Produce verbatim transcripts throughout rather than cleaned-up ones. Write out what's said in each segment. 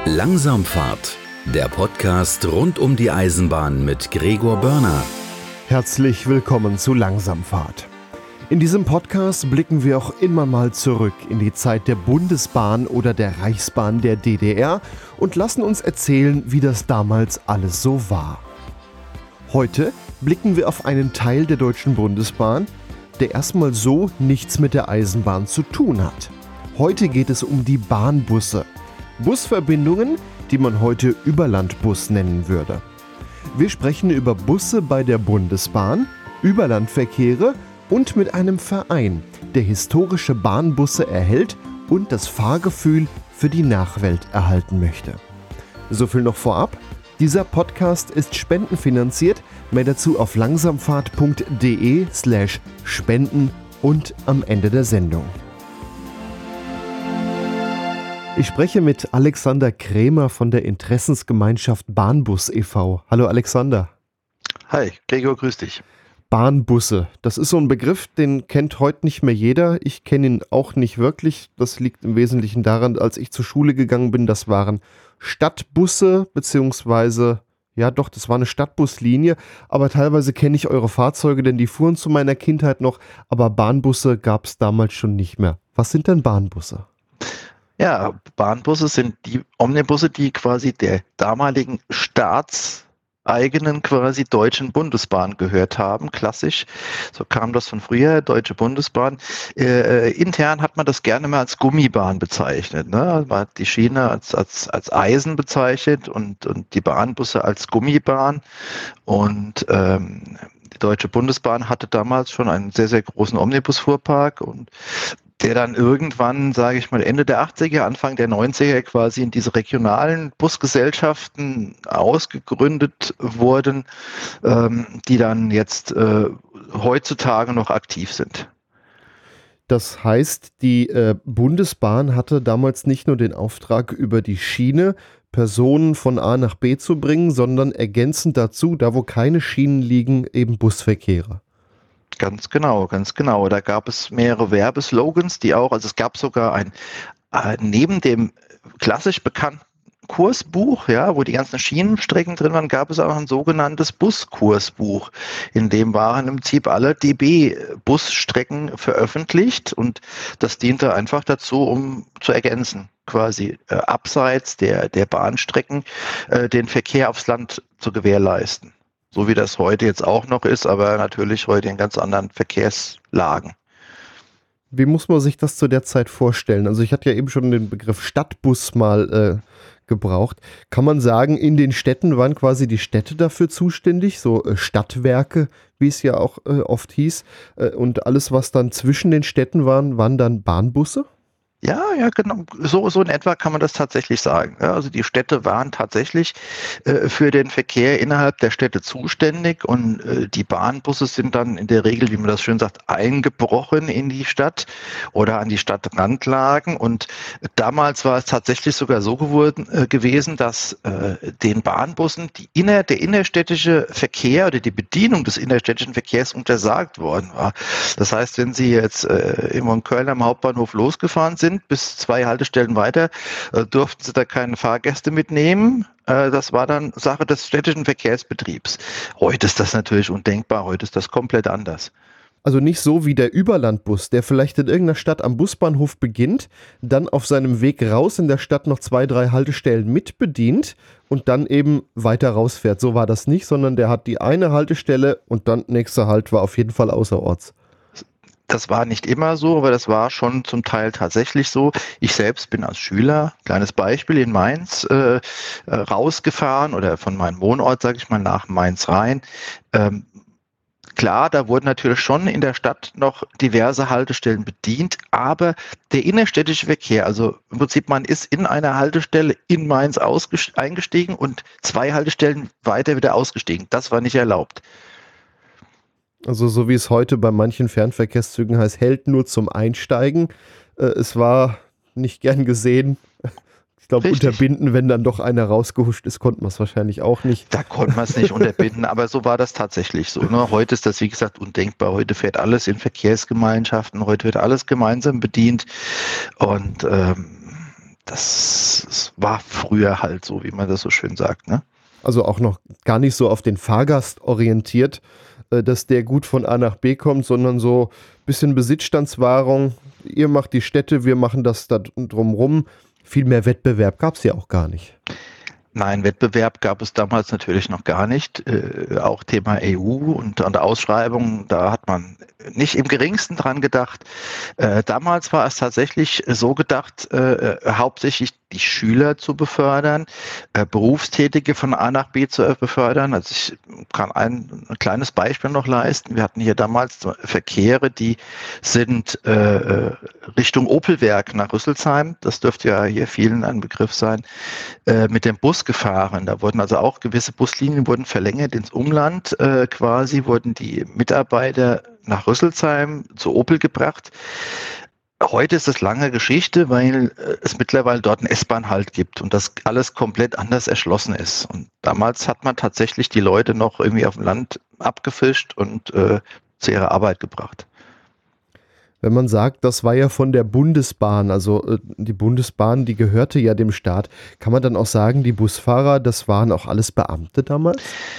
Langsamfahrt, der Podcast rund um die Eisenbahn mit Gregor Börner. Herzlich willkommen zu Langsamfahrt. In diesem Podcast blicken wir auch immer mal zurück in die Zeit der Bundesbahn oder der Reichsbahn der D D R und lassen uns erzählen, wie das damals alles so war. Heute blicken wir auf einen Teil der Deutschen Bundesbahn, der erstmal so nichts mit der Eisenbahn zu tun hat. Heute geht es um die Bahnbusse. Busverbindungen, die man heute Überlandbus nennen würde. Wir sprechen über Busse bei der Bundesbahn, Überlandverkehre und mit einem Verein, der historische Bahnbusse erhält und das Fahrgefühl für die Nachwelt erhalten möchte. So viel noch vorab. Dieser Podcast ist spendenfinanziert. Mehr dazu auf langsamfahrt.de slash spenden und am Ende der Sendung. Ich spreche mit Alexander Krämer von der Interessensgemeinschaft Bahnbus e V Hallo Alexander. Hi, Gregor, grüß dich. Bahnbusse, das ist so ein Begriff, den kennt heute nicht mehr jeder. Ich kenne ihn auch nicht wirklich. Das liegt im Wesentlichen daran, als ich zur Schule gegangen bin, das waren Stadtbusse, beziehungsweise, ja doch, das war eine Stadtbuslinie. Aber teilweise kenne ich eure Fahrzeuge, denn die fuhren zu meiner Kindheit noch. Aber Bahnbusse gab es damals schon nicht mehr. Was sind denn Bahnbusse? Ja, Bahnbusse sind die Omnibusse, die quasi der damaligen staatseigenen quasi Deutschen Bundesbahn gehört haben, klassisch. So kam das von früher, Deutsche Bundesbahn. Äh, intern hat man das gerne mal als Gummibahn bezeichnet. Ne? Man hat die Schiene als, als, als Eisen bezeichnet und, und die Bahnbusse als Gummibahn. Und ähm, die Deutsche Bundesbahn hatte damals schon einen sehr, sehr großen Omnibusfuhrpark und der dann irgendwann, sage ich mal, Ende der achtziger, Anfang der neunziger quasi in diese regionalen Busgesellschaften ausgegründet wurden, ähm, die dann jetzt äh, heutzutage noch aktiv sind. Das heißt, die äh, Bundesbahn hatte damals nicht nur den Auftrag, über die Schiene Personen von A nach B zu bringen, sondern ergänzend dazu, da wo keine Schienen liegen, eben Busverkehre. Ganz genau, ganz genau. Da gab es mehrere Werbeslogans, die auch, also es gab sogar ein, äh, neben dem klassisch bekannten Kursbuch, ja, wo die ganzen Schienenstrecken drin waren, gab es auch ein sogenanntes Buskursbuch. In dem waren im Prinzip alle D B-Busstrecken veröffentlicht und das diente einfach dazu, um zu ergänzen, quasi äh, abseits der, der Bahnstrecken äh, den Verkehr aufs Land zu gewährleisten. So wie das heute jetzt auch noch ist, aber natürlich heute in ganz anderen Verkehrslagen. Wie muss man sich das zu der Zeit vorstellen? Also ich hatte ja eben schon den Begriff Stadtbus mal äh, gebraucht. Kann man sagen, in den Städten waren quasi die Städte dafür zuständig, so äh, Stadtwerke, wie es ja auch äh, oft hieß. Äh, und alles, was dann zwischen den Städten waren, waren dann Bahnbusse? Ja, ja, genau. So, so in etwa kann man das tatsächlich sagen. Ja, also die Städte waren tatsächlich äh, für den Verkehr innerhalb der Städte zuständig und äh, die Bahnbusse sind dann in der Regel, wie man das schön sagt, eingebrochen in die Stadt oder an die Stadtrandlagen. Und damals war es tatsächlich sogar so geworden, äh, gewesen, dass äh, den Bahnbussen die inner, der innerstädtische Verkehr oder die Bedienung des innerstädtischen Verkehrs untersagt worden war. Das heißt, wenn Sie jetzt äh, in Köln am Hauptbahnhof losgefahren sind, bis zwei Haltestellen weiter, äh, durften sie da keine Fahrgäste mitnehmen. Äh, das war dann Sache des städtischen Verkehrsbetriebs. Heute ist das natürlich undenkbar, heute ist das komplett anders. Also nicht so wie der Überlandbus, der vielleicht in irgendeiner Stadt am Busbahnhof beginnt, dann auf seinem Weg raus in der Stadt noch zwei, drei Haltestellen mitbedient und dann eben weiter rausfährt. So war das nicht, sondern der hat die eine Haltestelle und dann nächster Halt war auf jeden Fall außerorts. Das war nicht immer so, aber das war schon zum Teil tatsächlich so. Ich selbst bin als Schüler, kleines Beispiel, in Mainz äh, rausgefahren oder von meinem Wohnort, sage ich mal, nach Mainz rein. Ähm, klar, da wurden natürlich schon in der Stadt noch diverse Haltestellen bedient, aber der innerstädtische Verkehr, also im Prinzip man ist in einer Haltestelle in Mainz eingestiegen und zwei Haltestellen weiter wieder ausgestiegen. Das war nicht erlaubt. Also so wie es heute bei manchen Fernverkehrszügen heißt, hält nur zum Einsteigen. Äh, es war nicht gern gesehen. Ich glaube, unterbinden, wenn dann doch einer rausgehuscht ist, konnte man es wahrscheinlich auch nicht. Da konnte man es nicht unterbinden, aber so war das tatsächlich so. Ne? Heute ist das, wie gesagt, undenkbar. Heute fährt alles in Verkehrsgemeinschaften, heute wird alles gemeinsam bedient und ähm, das war früher halt so, wie man das so schön sagt, ne? Also auch noch gar nicht so auf den Fahrgast orientiert, äh, dass der gut von A nach B kommt, sondern so ein bisschen Besitzstandswahrung. Ihr macht die Städte, wir machen das da drumrum. Viel mehr Wettbewerb gab es ja auch gar nicht. Nein, Wettbewerb gab es damals natürlich noch gar nicht. Äh, auch Thema E U und an der Ausschreibung, da hat man nicht im geringsten dran gedacht. Äh, damals war es tatsächlich so gedacht, äh, hauptsächlich die Schüler zu befördern, äh, Berufstätige von A nach B zu befördern. Also ich kann ein, ein kleines Beispiel noch leisten. Wir hatten hier damals Verkehre, die sind äh, Richtung Opelwerk nach Rüsselsheim. Das dürfte ja hier vielen ein Begriff sein, äh, mit dem Bus gefahren. Da wurden also auch gewisse Buslinien wurden verlängert ins Umland. Äh, quasi wurden die Mitarbeiter nach Rüsselsheim zu Opel gebracht. Heute ist das lange Geschichte, weil äh, es mittlerweile dort einen S-Bahn-Halt gibt und das alles komplett anders erschlossen ist. Und damals hat man tatsächlich die Leute noch irgendwie auf dem Land abgefischt und äh, zu ihrer Arbeit gebracht. Wenn man sagt, das war ja von der Bundesbahn, also äh, die Bundesbahn, die gehörte ja dem Staat, kann man dann auch sagen, die Busfahrer, das waren auch alles Beamte damals?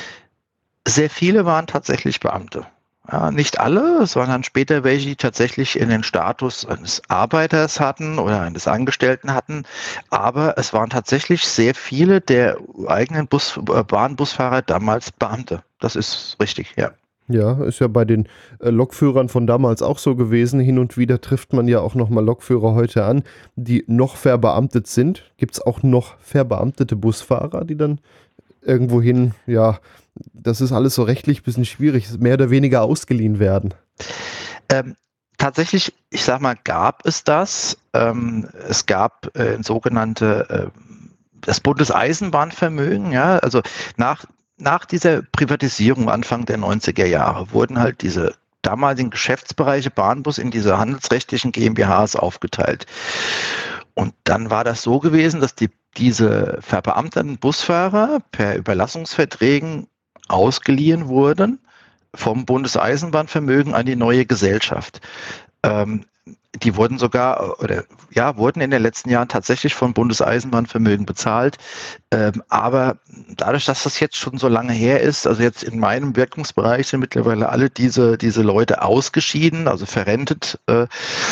Sehr viele waren tatsächlich Beamte. Ja, nicht alle, es waren dann später welche, die tatsächlich in den Status eines Arbeiters hatten oder eines Angestellten hatten, aber es waren tatsächlich sehr viele der eigenen Bus, äh, Bahnbusfahrer damals Beamte. Das ist richtig, ja. Ja, ist ja bei den äh, Lokführern von damals auch so gewesen. Hin und wieder trifft man ja auch nochmal Lokführer heute an, die noch verbeamtet sind. Gibt es auch noch verbeamtete Busfahrer, die dann irgendwohin, ja, das ist alles so rechtlich ein bisschen schwierig, mehr oder weniger ausgeliehen werden? Ähm, tatsächlich, ich sag mal, gab es das. Ähm, es gab äh, sogenannte äh, das Bundeseisenbahnvermögen, ja, also nach Nach dieser Privatisierung Anfang der neunziger Jahre wurden halt diese damaligen Geschäftsbereiche Bahnbus in diese handelsrechtlichen GmbHs aufgeteilt. Und dann war das so gewesen, dass die, diese verbeamteten Busfahrer per Überlassungsverträgen ausgeliehen wurden vom Bundeseisenbahnvermögen an die neue Gesellschaft. Ähm, Die wurden sogar, oder ja, wurden in den letzten Jahren tatsächlich vom Bundeseisenbahnvermögen bezahlt. Ähm, aber dadurch, dass das jetzt schon so lange her ist, also jetzt in meinem Wirkungsbereich sind mittlerweile alle diese, diese Leute ausgeschieden, also verrentet. Äh,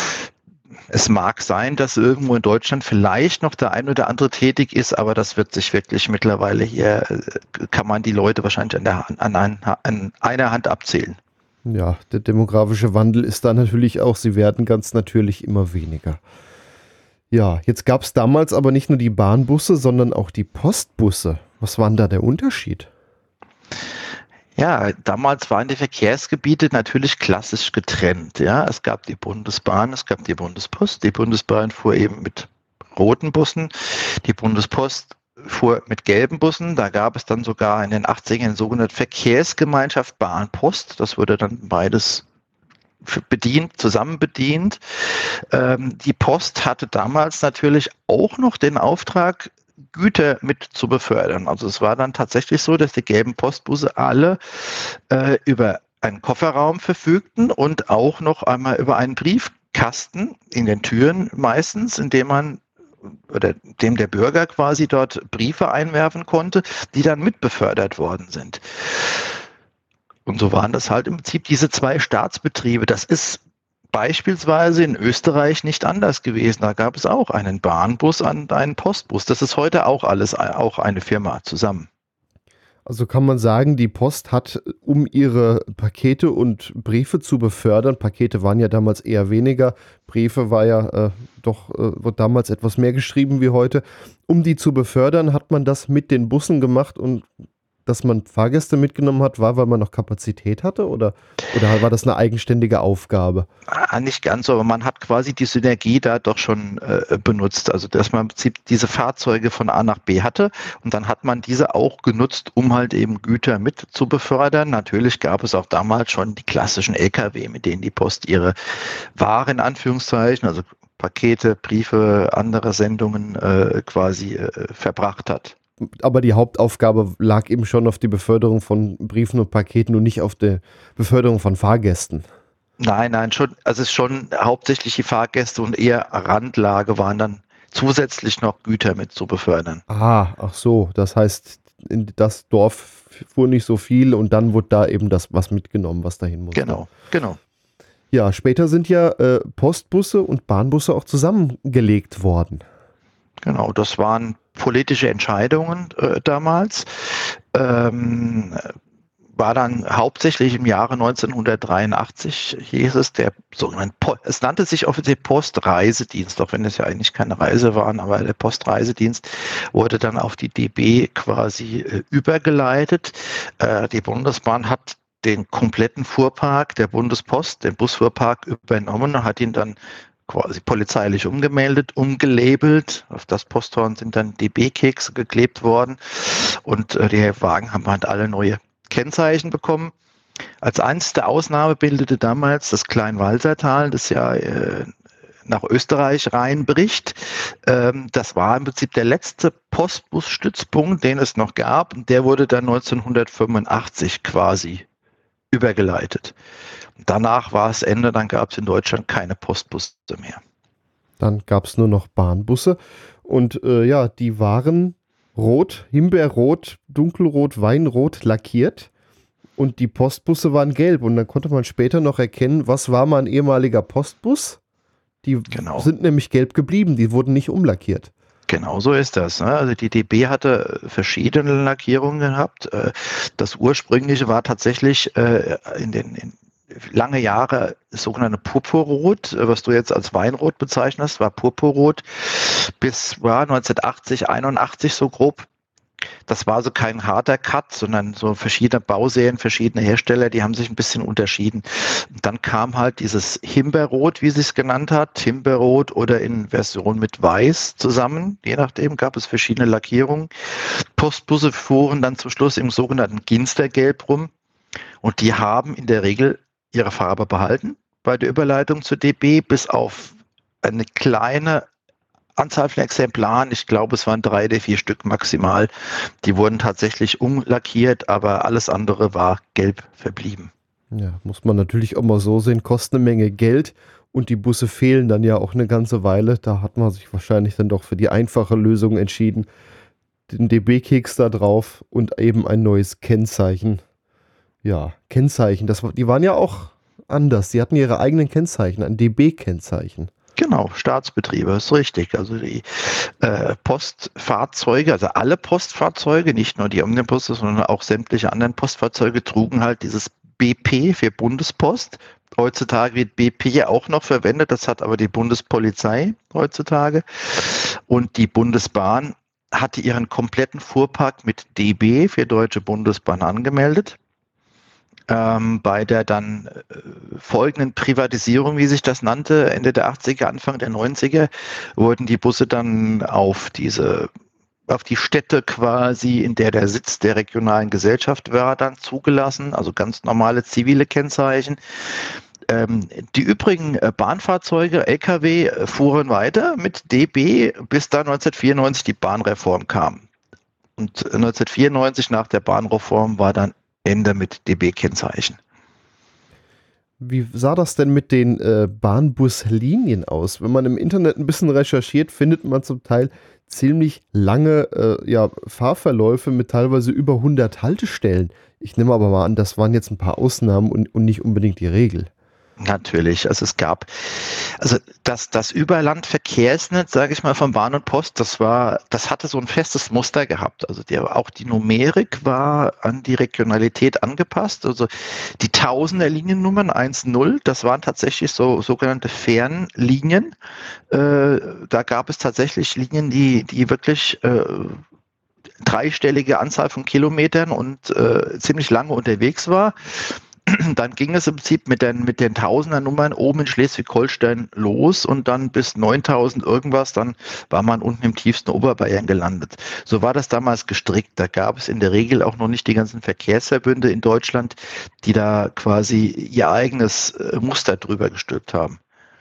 es mag sein, dass irgendwo in Deutschland vielleicht noch der ein oder andere tätig ist, aber das wird sich wirklich mittlerweile hier, äh, kann man die Leute wahrscheinlich an, der, an, ein, an einer Hand abzählen. Ja, der demografische Wandel ist da natürlich auch, sie werden ganz natürlich immer weniger. Ja, jetzt gab es damals aber nicht nur die Bahnbusse, sondern auch die Postbusse. Was war denn da der Unterschied? Ja, damals waren die Verkehrsgebiete natürlich klassisch getrennt. Ja, es gab die Bundesbahn, es gab die Bundespost. Die Bundesbahn fuhr eben mit roten Bussen, die Bundespost fuhr mit gelben Bussen. Da gab es dann sogar in den achtzigern eine sogenannte Verkehrsgemeinschaft Bahn-Post. Das wurde dann beides bedient, zusammen bedient. Ähm, die Post hatte damals natürlich auch noch den Auftrag, Güter mit zu befördern. Also es war dann tatsächlich so, dass die gelben Postbusse alle äh, über einen Kofferraum verfügten und auch noch einmal über einen Briefkasten in den Türen meistens, in dem man oder dem der Bürger quasi dort Briefe einwerfen konnte, die dann mitbefördert worden sind. Und so waren das halt im Prinzip diese zwei Staatsbetriebe. Das ist beispielsweise in Österreich nicht anders gewesen. Da gab es auch einen Bahnbus und einen Postbus. Das ist heute auch alles auch eine Firma zusammen. Also kann man sagen, die Post hat, um ihre Pakete und Briefe zu befördern, Pakete waren ja damals eher weniger, Briefe war ja äh, doch, äh, wird damals etwas mehr geschrieben wie heute. Um die zu befördern, hat man das mit den Bussen gemacht und dass man Fahrgäste mitgenommen hat, war, weil man noch Kapazität hatte oder, oder war das eine eigenständige Aufgabe? Ah, nicht ganz, aber man hat quasi die Synergie da doch schon äh, benutzt. Also dass man im Prinzip diese Fahrzeuge von A nach B hatte und dann hat man diese auch genutzt, um halt eben Güter mit zu befördern. Natürlich gab es auch damals schon die klassischen L K W, mit denen die Post ihre Ware in Anführungszeichen, also Pakete, Briefe, andere Sendungen äh, quasi äh, verbracht hat. Aber die Hauptaufgabe lag eben schon auf die Beförderung von Briefen und Paketen und nicht auf der Beförderung von Fahrgästen. Nein, nein, schon, also es ist schon hauptsächlich die Fahrgäste und eher Randlage waren dann zusätzlich noch Güter mit zu befördern. Ah, ach so, das heißt, in das Dorf fuhr nicht so viel und dann wurde da eben das was mitgenommen, was dahin musste. Genau, genau. Ja, später sind ja äh, Postbusse und Bahnbusse auch zusammengelegt worden. Genau, das waren politische Entscheidungen äh, damals. Ähm, war dann hauptsächlich im Jahre neunzehnhundertdreiundachtzig, hieß es, der sogenannte, Po- es nannte sich offiziell Postreisedienst, auch wenn es ja eigentlich keine Reise waren, aber der Postreisedienst wurde dann auf die D B quasi äh, übergeleitet. Äh, die Bundesbahn hat den kompletten Fuhrpark der Bundespost, den Busfuhrpark übernommen und hat ihn dann quasi polizeilich umgemeldet, umgelabelt. Auf das Posthorn sind dann D B-Kekse geklebt worden und äh, die Wagen haben halt alle neue Kennzeichen bekommen. Als einzige Ausnahme bildete damals das Kleinwalsertal, das ja äh, nach Österreich reinbricht. Ähm, das war im Prinzip der letzte Postbusstützpunkt, den es noch gab. Und der wurde dann neunzehnhundertfünfundachtzig quasi übergeleitet. Danach war es Ende, dann gab es in Deutschland keine Postbusse mehr. Dann gab es nur noch Bahnbusse und äh, ja, die waren rot, Himbeerrot, dunkelrot, Weinrot lackiert und die Postbusse waren gelb und dann konnte man später noch erkennen, was war mal ein ehemaliger Postbus. Die Genau. sind nämlich gelb geblieben, die wurden nicht umlackiert. Genau so ist das. Ne? Also die D B hatte verschiedene Lackierungen gehabt. Das ursprüngliche war tatsächlich äh, in den in lange Jahre das sogenannte Purpurrot, was du jetzt als Weinrot bezeichnest, war Purpurrot bis ja, neunzehnhundertachtzig, einundachtzig so grob. Das war so kein harter Cut, sondern so verschiedene Bauserien, verschiedene Hersteller, die haben sich ein bisschen unterschieden. Und dann kam halt dieses Himbeerrot, wie sie es genannt hat, Himbeerrot oder in Version mit Weiß zusammen. Je nachdem gab es verschiedene Lackierungen. Postbusse fuhren dann zum Schluss im sogenannten Ginstergelb rum und die haben in der Regel ihre Farbe behalten bei der Überleitung zur D B, bis auf eine kleine Anzahl von Exemplaren, ich glaube es waren drei oder vier Stück maximal, die wurden tatsächlich umlackiert, aber alles andere war gelb verblieben. Ja, muss man natürlich auch mal so sehen, kostet eine Menge Geld und die Busse fehlen dann ja auch eine ganze Weile. Da hat man sich wahrscheinlich dann doch für die einfache Lösung entschieden. Den D B-Keks da drauf und eben ein neues Kennzeichen. Ja, Kennzeichen, das, die waren ja auch anders. Die hatten ihre eigenen Kennzeichen, ein D B-Kennzeichen. Genau, Staatsbetriebe, ist richtig. Also die äh, Postfahrzeuge, also alle Postfahrzeuge, nicht nur die Omnibusse, sondern auch sämtliche anderen Postfahrzeuge trugen halt dieses B P für Bundespost. Heutzutage wird B P auch noch verwendet, das hat aber die Bundespolizei heutzutage. Und die Bundesbahn hatte ihren kompletten Fuhrpark mit D B für Deutsche Bundesbahn angemeldet. Ähm, bei der dann äh, folgenden Privatisierung, wie sich das nannte, Ende der achtziger, Anfang der neunziger, wurden die Busse dann auf diese, auf die Städte quasi, in der der Sitz der regionalen Gesellschaft war, dann zugelassen, also ganz normale zivile Kennzeichen. Ähm, die übrigen äh, Bahnfahrzeuge, L K W, äh, fuhren weiter mit D B, bis dann neunzehnhundertvierundneunzig die Bahnreform kam. Und neunzehnhundertvierundneunzig nach der Bahnreform war dann Ende mit D B-Kennzeichen. Wie sah das denn mit den äh, Bahnbuslinien aus? Wenn man im Internet ein bisschen recherchiert, findet man zum Teil ziemlich lange äh, ja, Fahrverläufe mit teilweise über hundert Haltestellen. Ich nehme aber mal an, das waren jetzt ein paar Ausnahmen und, und nicht unbedingt die Regel. Natürlich, also es gab, also das, das Überlandverkehrsnetz, sage ich mal, von Bahn und Post, das war, das hatte so ein festes Muster gehabt. Also der, auch die Numerik war an die Regionalität angepasst. Also die Tausender-Liniennummern eins null, das waren tatsächlich so sogenannte Fernlinien. Äh, da gab es tatsächlich Linien, die, die wirklich äh, dreistellige Anzahl von Kilometern und äh, ziemlich lange unterwegs war. Dann ging es im Prinzip mit den, mit den Tausender-Nummern oben in Schleswig-Holstein los und dann bis neuntausend irgendwas, dann war man unten im tiefsten Oberbayern gelandet. So war das damals gestrickt. Da gab es in der Regel auch noch nicht die ganzen Verkehrsverbünde in Deutschland, die da quasi ihr eigenes Muster drüber gestülpt haben.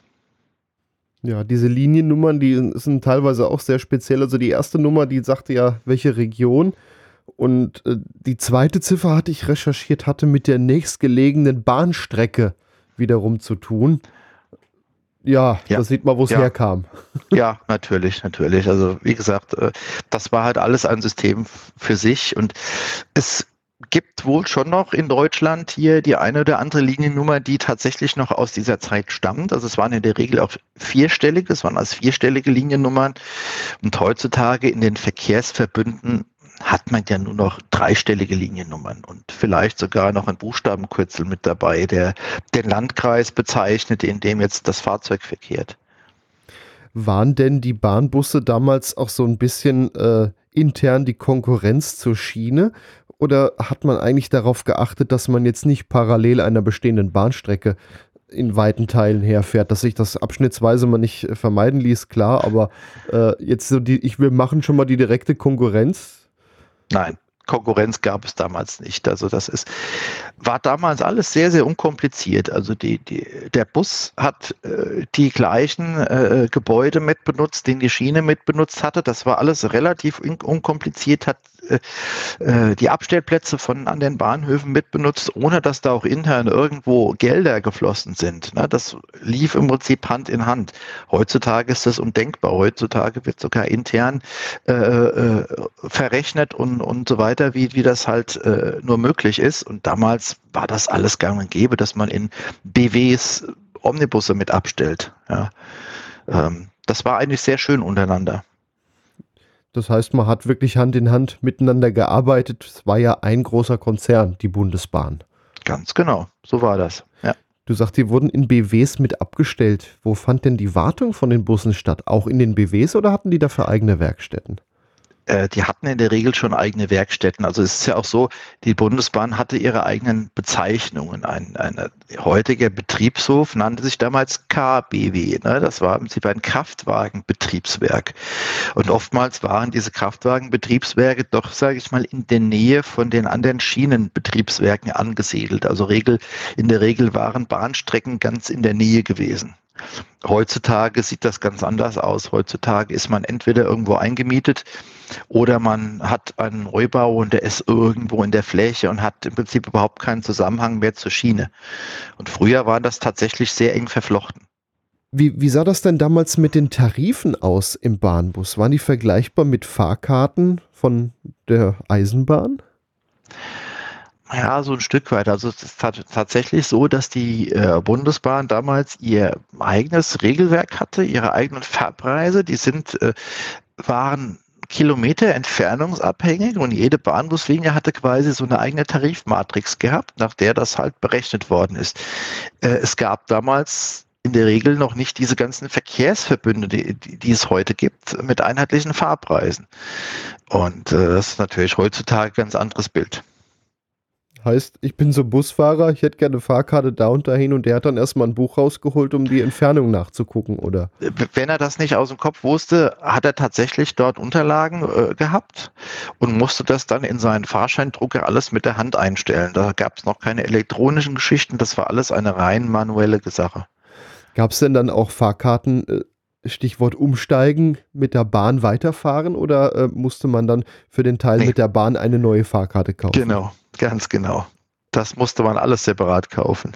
Ja, diese Liniennummern, die sind teilweise auch sehr speziell. Also die erste Nummer, die sagte ja, welche Region. Und äh, die zweite Ziffer, hatte ich recherchiert, hatte mit der nächstgelegenen Bahnstrecke wiederum zu tun. Ja, Ja, da sieht man, wo es ja. herkam. Ja, natürlich, natürlich. Also wie gesagt, äh, das war halt alles ein System f- für sich und es gibt wohl schon noch in Deutschland hier die eine oder andere Liniennummer, die tatsächlich noch aus dieser Zeit stammt. Also es waren in der Regel auch vierstellige, es waren als vierstellige Liniennummern und heutzutage in den Verkehrsverbünden hat man ja nur noch dreistellige Liniennummern und vielleicht sogar noch ein Buchstabenkürzel mit dabei, der den Landkreis bezeichnet, in dem jetzt das Fahrzeug verkehrt. Waren denn die Bahnbusse damals auch so ein bisschen äh, intern die Konkurrenz zur Schiene? Oder hat man eigentlich darauf geachtet, dass man jetzt nicht parallel einer bestehenden Bahnstrecke in weiten Teilen herfährt, dass sich das abschnittsweise mal nicht äh, vermeiden ließ, klar, aber äh, jetzt so die, ich will machen schon mal die direkte Konkurrenz. Nein, Konkurrenz gab es damals nicht. Also das ist, war damals alles sehr, sehr unkompliziert. Also die, die, der Bus hat äh, die gleichen äh, Gebäude mitbenutzt, den die Schiene mitbenutzt hatte. Das war alles relativ un unkompliziert, hat äh, äh, die Abstellplätze von an den Bahnhöfen mitbenutzt, ohne dass da auch intern irgendwo Gelder geflossen sind. Ne? Das lief im Prinzip Hand in Hand. Heutzutage ist das undenkbar. Heutzutage wird sogar intern äh, äh, verrechnet und, und so weiter, wie, wie das halt äh, nur möglich ist. Und damals war das alles gang und gäbe, dass man in B Ws Omnibusse mit abstellt. Ja. Ähm, das war eigentlich sehr schön untereinander. Das heißt, man hat wirklich Hand in Hand miteinander gearbeitet. Es war ja ein großer Konzern, die Bundesbahn. Ganz genau, so war das. Ja. Du sagst, die wurden in B Ws mit abgestellt. Wo fand denn die Wartung von den Bussen statt? Auch in den B Ws oder hatten die dafür eigene Werkstätten? Äh, die hatten in der Regel schon eigene Werkstätten. Also es ist ja auch so, die Bundesbahn hatte ihre eigenen Bezeichnungen. Ein, ein heutiger Betriebshof nannte sich damals K B W. Ne? Das war im Prinzip ein Kraftwagenbetriebswerk. Und oftmals waren diese Kraftwagenbetriebswerke doch, sage ich mal, in der Nähe von den anderen Schienenbetriebswerken angesiedelt. Also Regel, in der Regel waren Bahnstrecken ganz in der Nähe gewesen. Heutzutage sieht das ganz anders aus. Heutzutage ist man entweder irgendwo eingemietet oder man hat einen Neubau und der ist irgendwo in der Fläche und hat im Prinzip überhaupt keinen Zusammenhang mehr zur Schiene. Und früher war das tatsächlich sehr eng verflochten. Wie, wie sah das denn damals mit den Tarifen aus im Bahnbus? Waren die vergleichbar mit Fahrkarten von der Eisenbahn? Ja, so ein Stück weit. Also es ist tat- tatsächlich so, dass die äh, Bundesbahn damals ihr eigenes Regelwerk hatte, ihre eigenen Fahrpreise. Die sind, äh, waren Kilometer entfernungsabhängig und jede Bahnbuslinie hatte quasi so eine eigene Tarifmatrix gehabt, nach der das halt berechnet worden ist. Äh, es gab damals in der Regel noch nicht diese ganzen Verkehrsverbünde, die, die, die es heute gibt, mit einheitlichen Fahrpreisen. Und äh, das ist natürlich heutzutage ein ganz anderes Bild. Heißt, ich bin so Busfahrer, ich hätte gerne eine Fahrkarte da und dahin und der hat dann erstmal ein Buch rausgeholt, um die Entfernung nachzugucken, oder? Wenn er das nicht aus dem Kopf wusste, hat er tatsächlich dort Unterlagen äh, gehabt und musste das dann in seinen Fahrscheindrucker alles mit der Hand einstellen. Da gab es noch keine elektronischen Geschichten, das war alles eine rein manuelle Sache. Gab es denn dann auch Fahrkarten, äh, Stichwort umsteigen, mit der Bahn weiterfahren oder äh, musste man dann für den Teil Nee. mit der Bahn eine neue Fahrkarte kaufen? Genau, ganz genau. Das musste man alles separat kaufen.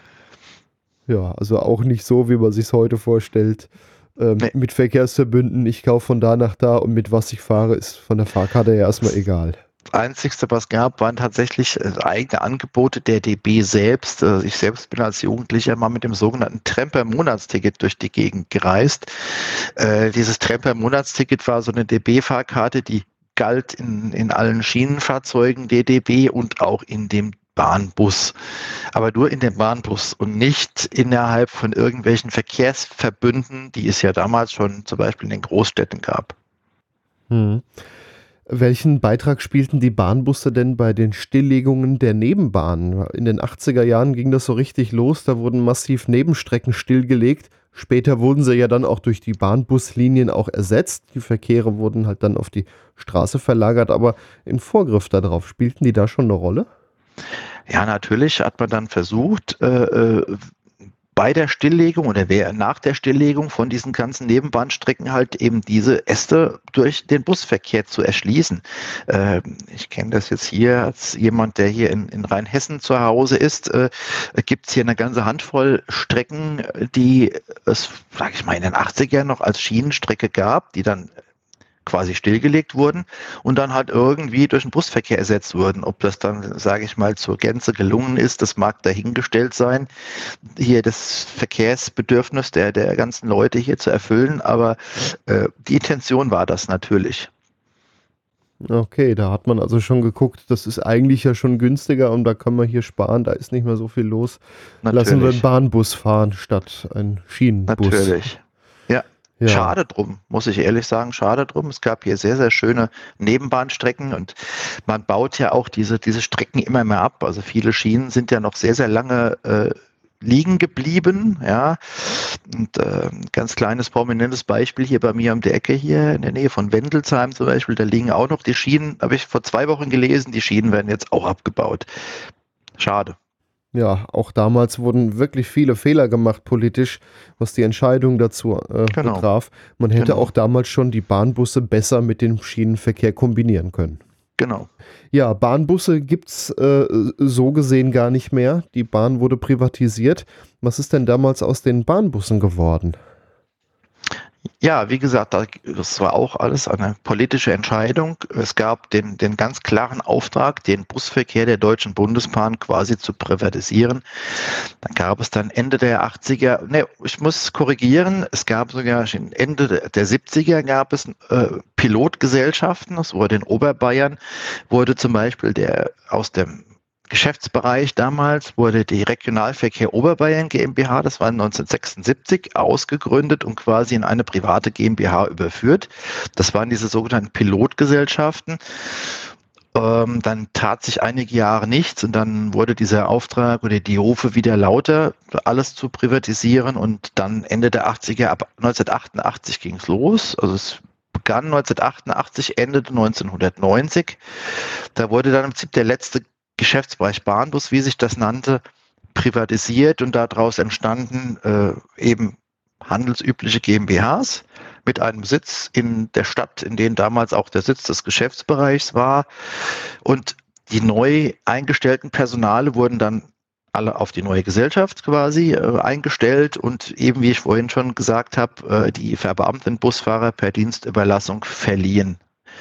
Ja, also auch nicht so, wie man sich heute vorstellt. Ähm, Nee. Mit Verkehrsverbünden, ich kaufe von da nach da und mit was ich fahre, ist von der Fahrkarte ja erstmal egal. Das Einzigste, was gab, waren tatsächlich äh, eigene Angebote der D B selbst. Äh, ich selbst bin als Jugendlicher mal mit dem sogenannten Tremper-Monatsticket durch die Gegend gereist. Äh, dieses Tremper-Monatsticket war so eine D B-Fahrkarte, die galt in, in allen Schienenfahrzeugen der D B und auch in dem Bahnbus. Aber nur in dem Bahnbus und nicht innerhalb von irgendwelchen Verkehrsverbünden, die es ja damals schon zum Beispiel in den Großstädten gab. Hm. Welchen Beitrag spielten die Bahnbusse denn bei den Stilllegungen der Nebenbahnen? In den achtziger Jahren ging das so richtig los, da wurden massiv Nebenstrecken stillgelegt. Später wurden sie ja dann auch durch die Bahnbuslinien auch ersetzt. Die Verkehre wurden halt dann auf die Straße verlagert, aber in Vorgriff darauf, spielten die da schon eine Rolle? Ja, natürlich hat man dann versucht, äh, bei der Stilllegung oder nach der Stilllegung von diesen ganzen Nebenbahnstrecken halt eben diese Äste durch den Busverkehr zu erschließen. Äh, ich kenne das jetzt hier als jemand, der hier in, in Rheinhessen zu Hause ist, äh, gibt es hier eine ganze Handvoll Strecken, die es, sage ich mal, in den achtzigern noch als Schienenstrecke gab, die dann quasi stillgelegt wurden und dann halt irgendwie durch den Busverkehr ersetzt wurden. Ob das dann, sage ich mal, zur Gänze gelungen ist, das mag dahingestellt sein, hier das Verkehrsbedürfnis der, der ganzen Leute hier zu erfüllen, aber äh, die Intention war das natürlich. Okay, da hat man also schon geguckt, das ist eigentlich ja schon günstiger und da kann man hier sparen, da ist nicht mehr so viel los. Natürlich. Lassen wir einen Bahnbus fahren statt einen Schienenbus. Natürlich. Ja. Ja. Schade drum, muss ich ehrlich sagen, schade drum. Es gab hier sehr, sehr schöne Nebenbahnstrecken und man baut ja auch diese, diese Strecken immer mehr ab. Also viele Schienen sind ja noch sehr, sehr lange äh, liegen geblieben. Ja. Und äh, ein ganz kleines, prominentes Beispiel hier bei mir um die Ecke hier in der Nähe von Wendelsheim zum Beispiel, da liegen auch noch die Schienen, habe ich vor zwei Wochen gelesen, die Schienen werden jetzt auch abgebaut. Schade. Ja, auch damals wurden wirklich viele Fehler gemacht politisch, was die Entscheidung dazu äh, genau. betraf. Man hätte genau. auch damals schon die Bahnbusse besser mit dem Schienenverkehr kombinieren können. Genau. Ja, Bahnbusse gibt es äh, so gesehen gar nicht mehr. Die Bahn wurde privatisiert. Was ist denn damals aus den Bahnbussen geworden? Ja, wie gesagt, das war auch alles eine politische Entscheidung. Es gab den, den ganz klaren Auftrag, den Busverkehr der Deutschen Bundesbahn quasi zu privatisieren. Dann gab es dann Ende der achtziger, ne, ich muss korrigieren, es gab sogar Ende der siebziger gab es äh, Pilotgesellschaften. Das wurde in Oberbayern, wurde zum Beispiel der aus dem Geschäftsbereich damals wurde die Regionalverkehr Oberbayern GmbH, das war neunzehnhundertsechsundsiebzig, ausgegründet und quasi in eine private GmbH überführt. Das waren diese sogenannten Pilotgesellschaften. Ähm, dann tat sich einige Jahre nichts und dann wurde dieser Auftrag oder die Rufe wieder lauter, alles zu privatisieren und dann Ende der achtziger, ab neunzehnhundertachtundachtzig ging es los. Also es begann neunzehnhundertachtundachtzig, endete neunzehnhundertneunzig. Da wurde dann im Prinzip der letzte Geschäftsbereich Bahnbus, wie sich das nannte, privatisiert und daraus entstanden äh, eben handelsübliche GmbHs mit einem Sitz in der Stadt, in dem damals auch der Sitz des Geschäftsbereichs war. Und die neu eingestellten Personale wurden dann alle auf die neue Gesellschaft quasi äh, eingestellt und eben, wie ich vorhin schon gesagt habe, äh, die verbeamteten Busfahrer per Dienstüberlassung verliehen.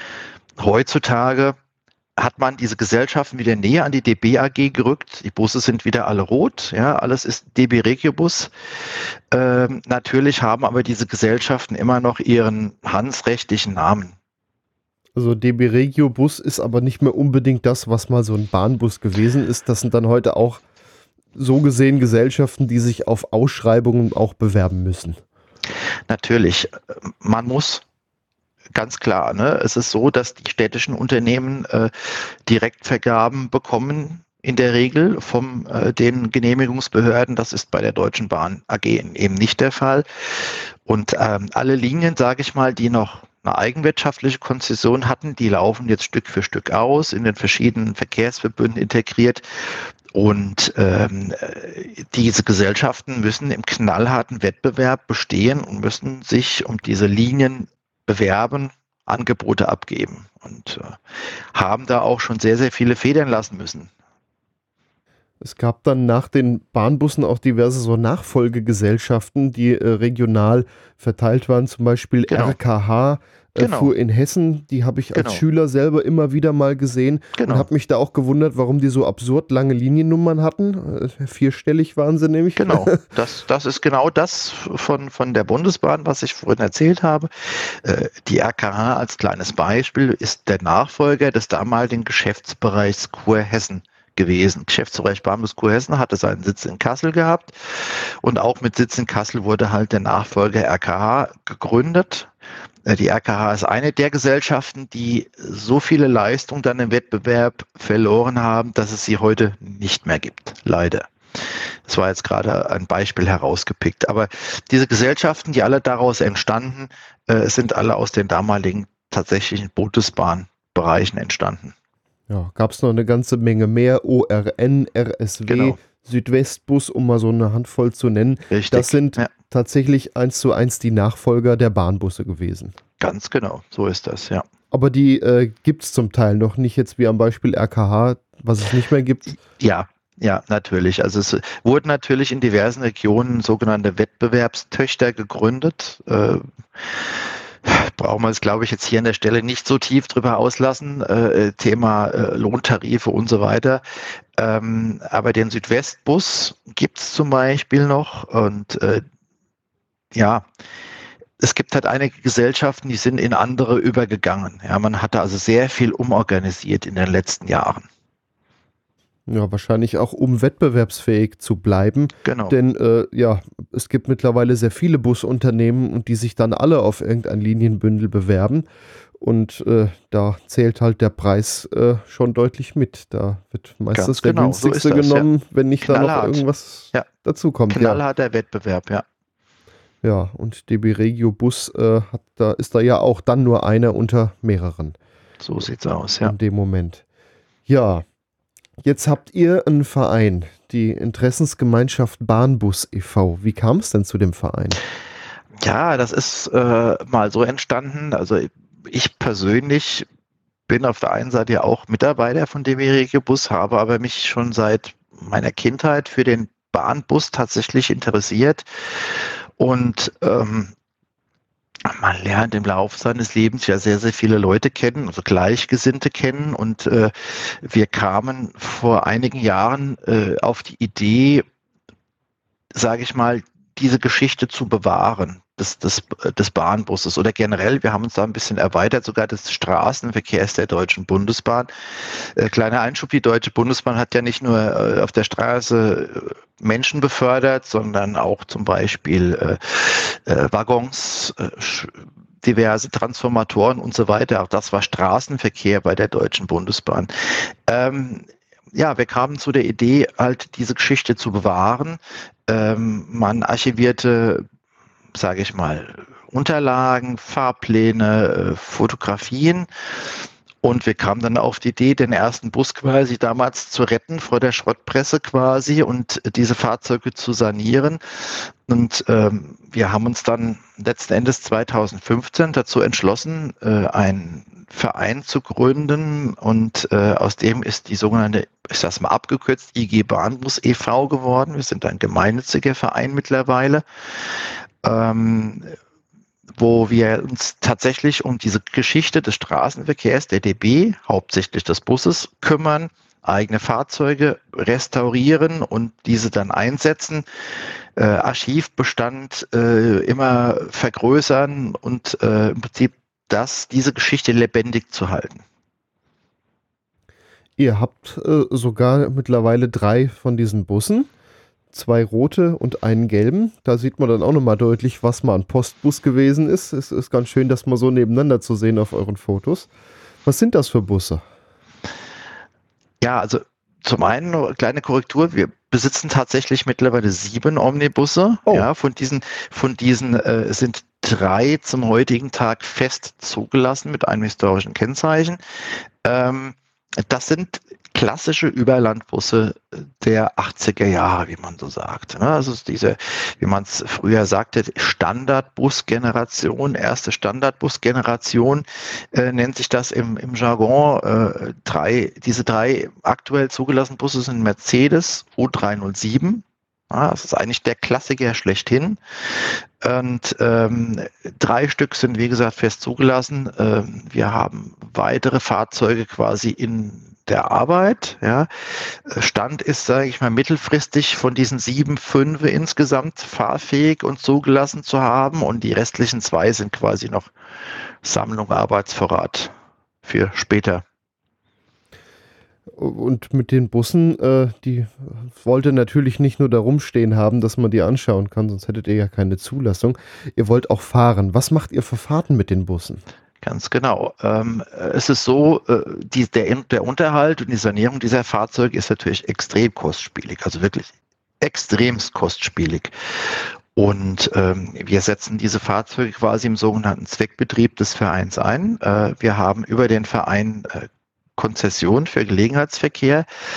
Heutzutage hat man diese Gesellschaften wieder näher an die D B A G gerückt. Die Busse sind wieder alle rot, ja, alles ist D B Regiobus. Ähm, natürlich haben aber diese Gesellschaften immer noch ihren handelsrechtlichen Namen. Also D B Regiobus ist aber nicht mehr unbedingt das, was mal so ein Bahnbus gewesen ist. Das sind dann heute auch so gesehen Gesellschaften, die sich auf Ausschreibungen auch bewerben müssen. Natürlich, man muss ganz klar, ne? Es ist so, dass die städtischen Unternehmen äh, Direktvergaben bekommen, in der Regel von äh, den Genehmigungsbehörden. Das ist bei der Deutschen Bahn A G eben nicht der Fall. Und ähm, alle Linien, sage ich mal, die noch eine eigenwirtschaftliche Konzession hatten, die laufen jetzt Stück für Stück aus, in den verschiedenen Verkehrsverbünden integriert. Und ähm, diese Gesellschaften müssen im knallharten Wettbewerb bestehen und müssen sich um diese Linien bewerben, Angebote abgeben und äh, haben da auch schon sehr, sehr viele federn lassen müssen. Es gab dann nach den Bahnbussen auch diverse so Nachfolgegesellschaften, die äh, regional verteilt waren, zum Beispiel Genau. R K H äh, Genau. fuhr in Hessen, die habe ich als Genau. Schüler selber immer wieder mal gesehen Genau. und habe mich da auch gewundert, warum die so absurd lange Liniennummern hatten. Äh, vierstellig waren sie nämlich. Genau, das, das ist genau das von, von der Bundesbahn, was ich vorhin erzählt habe. Äh, die R K H als kleines Beispiel ist der Nachfolger des damaligen Geschäftsbereichs Kurhessen gewesen. Geschäftsbereich Bahnbus Kurhessen hatte seinen Sitz in Kassel gehabt und auch mit Sitz in Kassel wurde halt der Nachfolger R K H gegründet. Die R K H ist eine der Gesellschaften, die so viele Leistungen dann im Wettbewerb verloren haben, dass es sie heute nicht mehr gibt, leider. Das war jetzt gerade ein Beispiel herausgepickt. Aber diese Gesellschaften, die alle daraus entstanden, äh, sind alle aus den damaligen tatsächlichen Bundesbahnbereichen entstanden. Ja, gab es noch eine ganze Menge mehr, O R N, R S W, Genau. Südwestbus, um mal so eine Handvoll zu nennen. Richtig. Das sind ja. tatsächlich eins zu eins die Nachfolger der Bahnbusse gewesen. Ganz genau, so ist das, ja. Aber die äh, gibt es zum Teil noch, nicht jetzt wie am Beispiel R K H, was es nicht mehr gibt. Ja, ja, natürlich. Also es wurden natürlich in diversen Regionen sogenannte Wettbewerbstöchter gegründet. Äh, brauchen wir es, glaube ich, jetzt hier an der Stelle nicht so tief drüber auslassen. Äh, Thema äh, Lohntarife und so weiter. Ähm, aber den Südwestbus gibt es zum Beispiel noch. Und äh, ja, es gibt halt einige Gesellschaften, die sind in andere übergegangen. Ja, man hatte also sehr viel umorganisiert in den letzten Jahren. Ja, wahrscheinlich auch, um wettbewerbsfähig zu bleiben. Genau. Denn äh, ja, es gibt mittlerweile sehr viele Busunternehmen und die sich dann alle auf irgendein Linienbündel bewerben. Und äh, da zählt halt der Preis äh, schon deutlich mit. Da wird meistens Ganz der genau, so günstigste ist das, genommen, ja. wenn nicht da noch Knallhart. irgendwas Ja. dazukommt. Knallharter Wettbewerb, ja. Ja, und D B Regio Bus äh, hat da, ist da ja auch dann nur einer unter mehreren. So sieht's aus, ja. In dem Moment. Ja, jetzt habt ihr einen Verein, die Interessensgemeinschaft Bahnbus e V. Wie kam es denn zu dem Verein? Ja, das ist äh, mal so entstanden. Also ich persönlich bin auf der einen Seite ja auch Mitarbeiter von D B Regio Bus, habe aber mich schon seit meiner Kindheit für den Bahnbus tatsächlich interessiert. Und ähm, man lernt im Laufe seines Lebens ja sehr, sehr viele Leute kennen, also Gleichgesinnte kennen. Und äh, wir kamen vor einigen Jahren äh, auf die Idee, sage ich mal, diese Geschichte zu bewahren, des, des, des Bahnbusses oder generell, wir haben uns da ein bisschen erweitert, sogar des Straßenverkehrs der Deutschen Bundesbahn. Äh, kleiner Einschub, die Deutsche Bundesbahn hat ja nicht nur äh, auf der Straße äh, Menschen befördert, sondern auch zum Beispiel äh, äh, Waggons, äh, diverse Transformatoren und so weiter. Auch das war Straßenverkehr bei der Deutschen Bundesbahn. Ähm, ja, wir kamen zu der Idee, halt diese Geschichte zu bewahren. Ähm, man archivierte, sage ich mal, Unterlagen, Fahrpläne, äh, Fotografien. Und wir kamen dann auf die Idee, den ersten Bus quasi damals zu retten vor der Schrottpresse quasi und diese Fahrzeuge zu sanieren. Und ähm, wir haben uns dann letzten Endes zweitausendfünfzehn dazu entschlossen, äh, einen Verein zu gründen. Und äh, aus dem ist die sogenannte, ich sag's mal abgekürzt, I G Bahnbus e V geworden. Wir sind ein gemeinnütziger Verein mittlerweile. Ähm, wo wir uns tatsächlich um diese Geschichte des Straßenverkehrs, der D B, hauptsächlich des Busses, kümmern, eigene Fahrzeuge restaurieren und diese dann einsetzen, äh, Archivbestand äh, immer vergrößern und äh, im Prinzip das, diese Geschichte lebendig zu halten. Ihr habt äh, sogar mittlerweile drei von diesen Bussen. Zwei rote und einen gelben. Da sieht man dann auch nochmal deutlich, was mal ein Postbus gewesen ist. Es ist ganz schön, das mal so nebeneinander zu sehen auf euren Fotos. Was sind das für Busse? Ja, also zum einen eine kleine Korrektur. Wir besitzen tatsächlich mittlerweile sieben Omnibusse. Oh. Ja, von diesen, von diesen äh, sind drei zum heutigen Tag fest zugelassen mit einem historischen Kennzeichen. Ähm, das sind klassische Überlandbusse der achtziger Jahre, wie man so sagt. Also diese, wie man es früher sagte, Standardbusgeneration, erste Standardbusgeneration, äh, nennt sich das im, im Jargon. Äh, drei, diese drei aktuell zugelassenen Busse sind Mercedes U dreihundertsieben. Ja, das ist eigentlich der Klassiker schlechthin. Und ähm, drei Stück sind, wie gesagt, fest zugelassen. Ähm, wir haben weitere Fahrzeuge quasi in der Arbeit. Ja. Stand ist, sage ich mal, mittelfristig von diesen sieben, fünf insgesamt fahrfähig und zugelassen zu haben. Und die restlichen zwei sind quasi noch Sammlung, Arbeitsvorrat für später. Und mit den Bussen, äh, die wollt ihr natürlich nicht nur da rumstehen haben, dass man die anschauen kann, sonst hättet ihr ja keine Zulassung. Ihr wollt auch fahren. Was macht ihr für Fahrten mit den Bussen? Ganz genau. Ähm, es ist so, äh, die, der, der Unterhalt und die Sanierung dieser Fahrzeuge ist natürlich extrem kostspielig, also wirklich extremst kostspielig. Und ähm, wir setzen diese Fahrzeuge quasi im sogenannten Zweckbetrieb des Vereins ein. Äh, wir haben über den Verein äh, Konzession für Gelegenheitsverkehr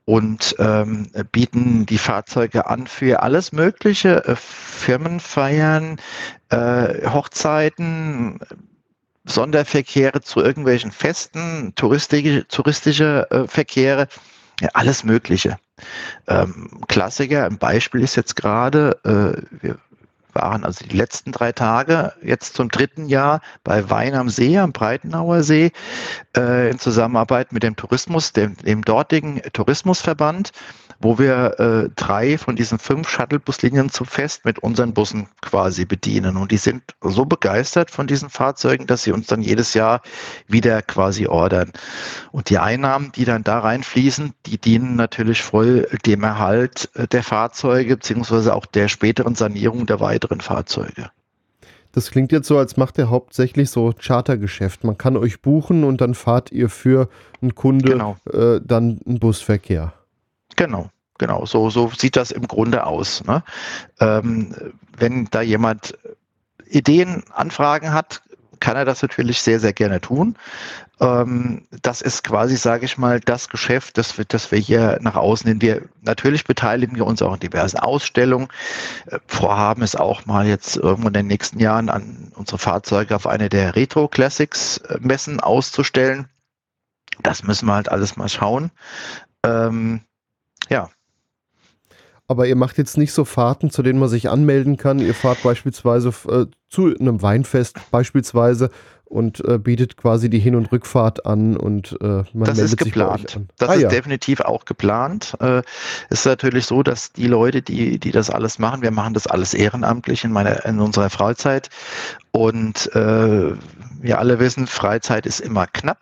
und ähm, bieten die Fahrzeuge an für alles Mögliche, äh, Firmenfeiern, äh, Hochzeiten, Sonderverkehre zu irgendwelchen Festen, touristische, touristische äh, Verkehre, ja, alles Mögliche. Ähm, Klassiker, ein Beispiel ist jetzt gerade, äh, wir waren also die letzten drei Tage jetzt zum dritten Jahr bei Wein am See, am Breitenauer See, äh, in Zusammenarbeit mit dem Tourismus, dem, dem dortigen Tourismusverband, wo wir äh, drei von diesen fünf Shuttlebuslinien zum Fest mit unseren Bussen quasi bedienen. Und die sind so begeistert von diesen Fahrzeugen, dass sie uns dann jedes Jahr wieder quasi ordern. Und die Einnahmen, die dann da reinfließen, die dienen natürlich voll dem Erhalt der Fahrzeuge beziehungsweise auch der späteren Sanierung der weiteren Fahrzeuge. Das klingt jetzt so, als macht ihr hauptsächlich so Chartergeschäft. Man kann euch buchen und dann fahrt ihr für einen Kunde Genau. äh, dann einen Busverkehr. Genau, genau. So, so sieht das im Grunde aus. Ne? Ähm, wenn da jemand Ideen, Anfragen hat, kann er das natürlich sehr, sehr gerne tun. Ähm, das ist quasi, sage ich mal, das Geschäft, das wir, das wir hier nach außen hin, wir natürlich beteiligen wir uns auch in diversen Ausstellungen. Äh, Vorhaben ist auch mal jetzt irgendwo in den nächsten Jahren an unsere Fahrzeuge auf eine der Retro Classics Messen auszustellen. Das müssen wir halt alles mal schauen. Ähm, ja. Aber ihr macht jetzt nicht so Fahrten, zu denen man sich anmelden kann. Ihr fahrt beispielsweise äh, zu einem Weinfest beispielsweise und äh, bietet quasi die Hin- und Rückfahrt an und äh, man das meldet ist sich bei geplant. euch an. Das ah, ist ja. definitiv auch geplant. Äh, ist natürlich so, dass die Leute, die, die das alles machen, wir machen das alles ehrenamtlich in meiner, in unserer Freizeit. Und äh, wir alle wissen, Freizeit ist immer knapp.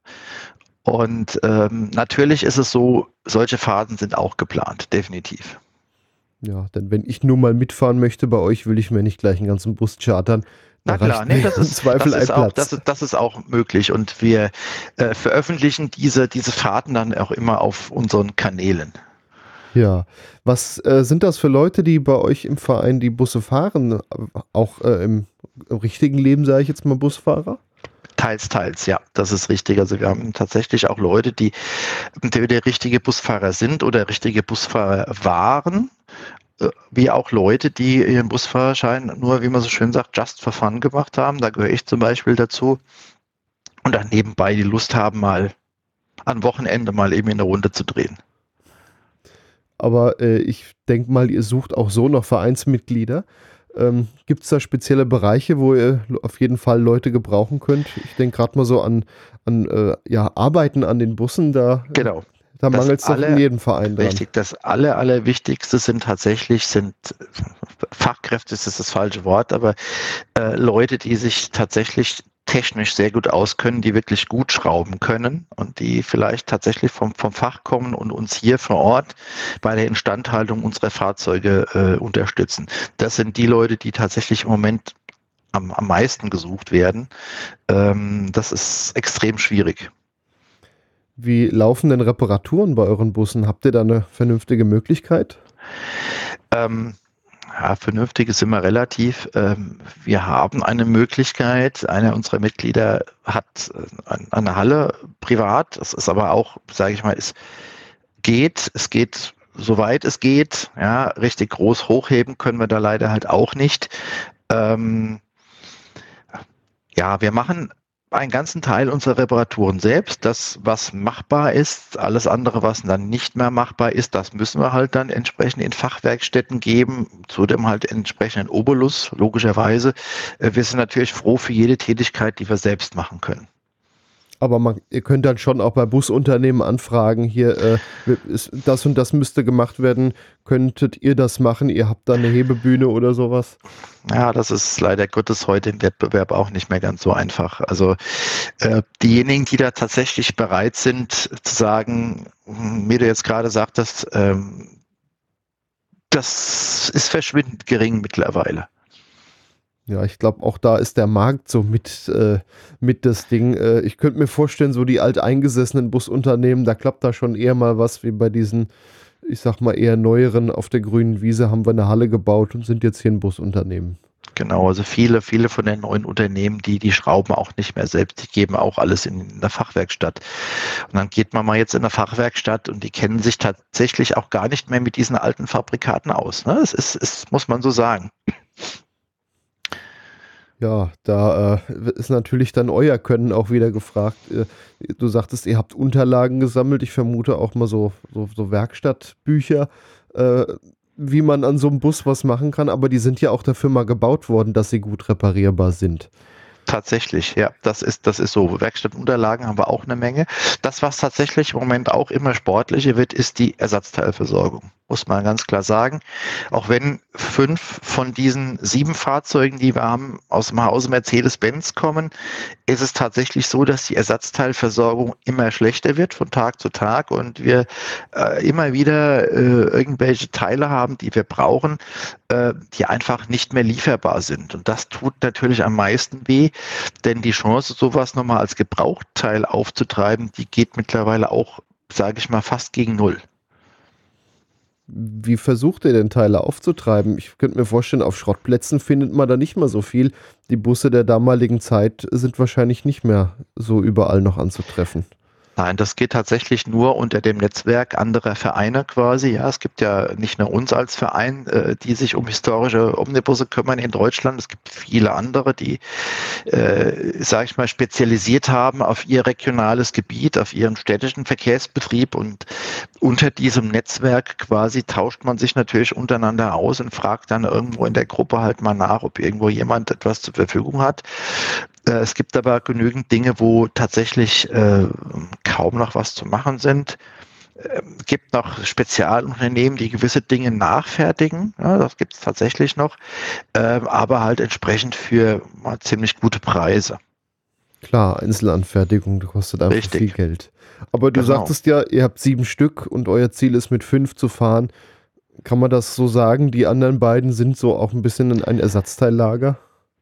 Und ähm, natürlich ist es so, solche Fahrten sind auch geplant, definitiv. Ja, denn wenn ich nur mal mitfahren möchte bei euch, will ich mir nicht gleich einen ganzen Bus chartern. Na klar, nee, das ist, Zweifel das, ist ein auch, Platz. das, ist, das ist auch möglich und wir äh, veröffentlichen diese, diese Fahrten dann auch immer auf unseren Kanälen. Ja, was äh, sind das für Leute, die bei euch im Verein die Busse fahren? Auch äh, im, im richtigen Leben, sage ich jetzt mal, Busfahrer? Teils, teils, ja, das ist richtig. Also wir haben tatsächlich auch Leute, die entweder richtige Busfahrer sind oder richtige Busfahrer waren, wie auch Leute, die ihren Busfahrerschein nur, wie man so schön sagt, just for fun gemacht haben. Da gehöre ich zum Beispiel dazu. Und dann nebenbei die Lust haben, mal am Wochenende mal eben in eine Runde zu drehen. Aber äh, ich denke mal, ihr sucht auch so noch Vereinsmitglieder. Ähm, Gibt es da spezielle Bereiche, wo ihr auf jeden Fall Leute gebrauchen könnt? Ich denke gerade mal so an, an äh, ja, Arbeiten an den Bussen. Da, Genau. Da mangelt es doch in jedem Verein dran. Richtig, das aller, allerwichtigste sind tatsächlich, sind Fachkräfte, ist das falsche Wort, aber äh, Leute, die sich tatsächlich technisch sehr gut auskennen, die wirklich gut schrauben können und die vielleicht tatsächlich vom, vom Fach kommen und uns hier vor Ort bei der Instandhaltung unserer Fahrzeuge äh, unterstützen. Das sind die Leute, die tatsächlich im Moment am, am meisten gesucht werden. Ähm, das ist extrem schwierig. Wie laufen denn Reparaturen bei euren Bussen? Habt ihr da eine vernünftige Möglichkeit? Ähm, ja, vernünftig ist immer relativ. Ähm, wir haben eine Möglichkeit. Einer unserer Mitglieder hat äh, eine Halle privat. Das ist aber auch, sage ich mal, es geht. Es geht, soweit es geht. Ja, richtig groß hochheben können wir da leider halt auch nicht. Ähm, ja, wir machen einen ganzen Teil unserer Reparaturen selbst, das, was machbar ist, alles andere, was dann nicht mehr machbar ist, das müssen wir halt dann entsprechend in Fachwerkstätten geben, zudem halt entsprechenden Obolus, logischerweise. Wir sind natürlich froh für jede Tätigkeit, die wir selbst machen können. Aber man, ihr könnt dann schon auch bei Busunternehmen anfragen, hier, äh, ist, das und das müsste gemacht werden, könntet ihr das machen, ihr habt da eine Hebebühne oder sowas? Ja, das ist leider Gottes heute im Wettbewerb auch nicht mehr ganz so einfach. Also äh, diejenigen, die da tatsächlich bereit sind zu sagen, wie du jetzt gerade sagtest, ähm, das ist verschwindend gering mittlerweile. Ja, ich glaube, auch da ist der Markt so mit, äh, mit das Ding. Äh, ich könnte mir vorstellen, so die alteingesessenen Busunternehmen, da klappt da schon eher mal was, wie bei diesen, ich sag mal, eher neueren. Auf der grünen Wiese haben wir eine Halle gebaut und sind jetzt hier ein Busunternehmen. Genau, also viele, viele von den neuen Unternehmen, die, die schrauben auch nicht mehr selbst, die geben auch alles in, in der Fachwerkstatt. Und dann geht man mal jetzt in der Fachwerkstatt und die kennen sich tatsächlich auch gar nicht mehr mit diesen alten Fabrikaten aus. Ne? Das ist, ist, muss man so sagen. Ja, da äh, ist natürlich dann euer Können auch wieder gefragt. Äh, du sagtest, ihr habt Unterlagen gesammelt. Ich vermute auch mal so, so, so Werkstattbücher, äh, wie man an so einem Bus was machen kann. Aber die sind ja auch dafür mal gebaut worden, dass sie gut reparierbar sind. Tatsächlich, ja, das ist, das ist so. Werkstattunterlagen haben wir auch eine Menge. Das, was tatsächlich im Moment auch immer sportlicher wird, ist die Ersatzteilversorgung. Muss man ganz klar sagen. Auch wenn fünf von diesen sieben Fahrzeugen, die wir haben, aus dem Hause Mercedes-Benz kommen, ist es tatsächlich so, dass die Ersatzteilversorgung immer schlechter wird von Tag zu Tag und wir äh, immer wieder äh, irgendwelche Teile haben, die wir brauchen, äh, die einfach nicht mehr lieferbar sind. Und das tut natürlich am meisten weh, denn die Chance, sowas nochmal als Gebrauchtteil aufzutreiben, die geht mittlerweile auch, sage ich mal, fast gegen null. Wie versucht ihr denn Teile aufzutreiben? Ich könnte mir vorstellen, auf Schrottplätzen findet man da nicht mal so viel. Die Busse der damaligen Zeit sind wahrscheinlich nicht mehr so überall noch anzutreffen. Nein, das geht tatsächlich nur unter dem Netzwerk anderer Vereine quasi. Ja, es gibt ja nicht nur uns als Verein, äh, die sich um historische Omnibusse kümmern in Deutschland. Es gibt viele andere, die, äh, sage ich mal, spezialisiert haben auf ihr regionales Gebiet, auf ihren städtischen Verkehrsbetrieb. Und unter diesem Netzwerk quasi tauscht man sich natürlich untereinander aus und fragt dann irgendwo in der Gruppe halt mal nach, ob irgendwo jemand etwas zur Verfügung hat. Es gibt aber genügend Dinge, wo tatsächlich äh, kaum noch was zu machen sind. Es gibt noch Spezialunternehmen, die gewisse Dinge nachfertigen. Ja, das gibt es tatsächlich noch, äh, aber halt entsprechend für mal ziemlich gute Preise. Klar, Einzelanfertigung kostet einfach Richtig. viel Geld. Aber du Genau. sagtest ja, ihr habt sieben Stück und euer Ziel ist mit fünf zu fahren. Kann man das so sagen? Die anderen beiden sind so auch ein bisschen ein Ersatzteillager?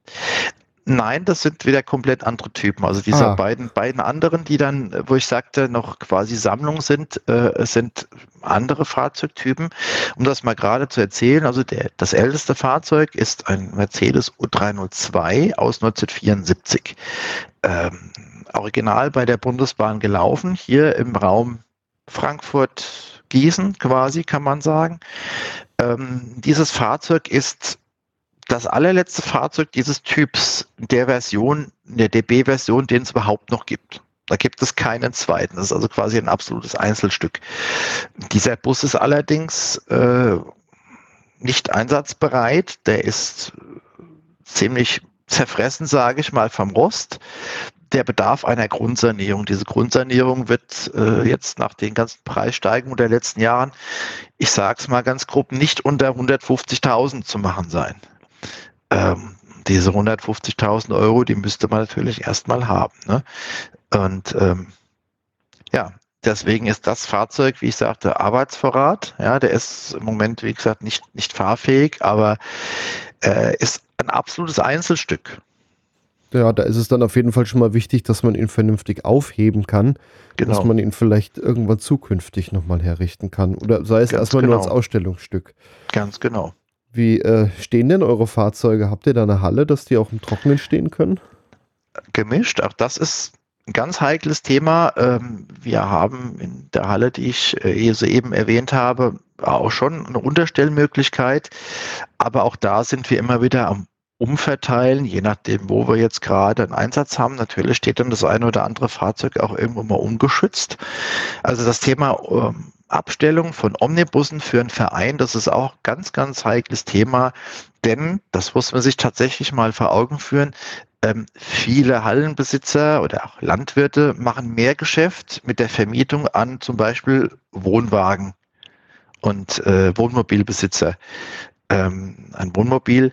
Nein, das sind wieder komplett andere Typen. Also diese Ah. beiden, beiden anderen, die dann, wo ich sagte, noch quasi Sammlung sind, äh, sind andere Fahrzeugtypen. Um das mal gerade zu erzählen, also der, das älteste Fahrzeug ist ein Mercedes U dreihundertzwei aus neunzehnhundertvierundsiebzig. Ähm, original bei der Bundesbahn gelaufen, hier im Raum Frankfurt-Gießen quasi, kann man sagen. Ähm, dieses Fahrzeug ist das allerletzte Fahrzeug dieses Typs, der Version, der D B-Version, den es überhaupt noch gibt. Da gibt es keinen zweiten. Das ist also quasi ein absolutes Einzelstück. Dieser Bus ist allerdings äh, nicht einsatzbereit. Der ist ziemlich zerfressen, sage ich mal, vom Rost. Der bedarf einer Grundsanierung. Diese Grundsanierung wird äh, jetzt nach den ganzen Preissteigungen der letzten Jahren, ich sage es mal ganz grob, nicht unter hundertfünfzigtausend zu machen sein. Ähm, diese hundertfünfzigtausend Euro, die müsste man natürlich erstmal haben. Ne? Und ähm, ja, deswegen ist das Fahrzeug, wie ich sagte, Arbeitsvorrat. Ja, der ist im Moment, wie gesagt, nicht, nicht fahrfähig, aber äh, ist ein absolutes Einzelstück. Ja, da ist es dann auf jeden Fall schon mal wichtig, dass man ihn vernünftig aufheben kann, Genau. dass man ihn vielleicht irgendwann zukünftig nochmal herrichten kann. Oder sei es Ganz erstmal genau. nur als Ausstellungsstück. Ganz genau. Wie äh, stehen denn eure Fahrzeuge? Habt ihr da eine Halle, dass die auch im Trockenen stehen können? Gemischt, auch das ist ein ganz heikles Thema. Ähm, wir haben in der Halle, die ich äh, soeben erwähnt habe, auch schon eine Unterstellmöglichkeit, aber auch da sind wir immer wieder am Umverteilen, je nachdem, wo wir jetzt gerade einen Einsatz haben. Natürlich steht dann das eine oder andere Fahrzeug auch irgendwo mal ungeschützt. Also das Thema ähm, Abstellung von Omnibussen für einen Verein, das ist auch ganz, ganz heikles Thema, denn das muss man sich tatsächlich mal vor Augen führen. Ähm, viele Hallenbesitzer oder auch Landwirte machen mehr Geschäft mit der Vermietung an zum Beispiel Wohnwagen und äh, Wohnmobilbesitzer. Ähm, ein Wohnmobil,